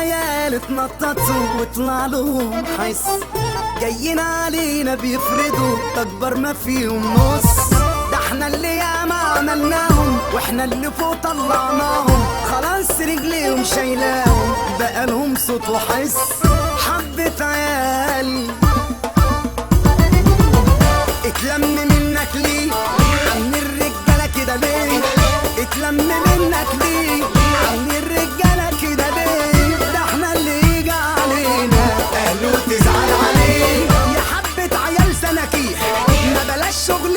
عيال اتنططوا وطلع لهم حس، جايين علينا بيفردوا اكبر ما فيهم نص. ده احنا اللي ياما عملناهم واحنا اللي فوق طلعناهم، خلاص رجليهم شايلاهم بقالهم صوت وحس. حبة عيال اتلم منك ليه عن الرجالة كده ليه؟ اتلم منك ليه عن الرجالة كده ليه؟ ده احنا اللي يجي علينا قالوا تزعل عليه. يا حبة عيال سناكيح ما بلاش شغل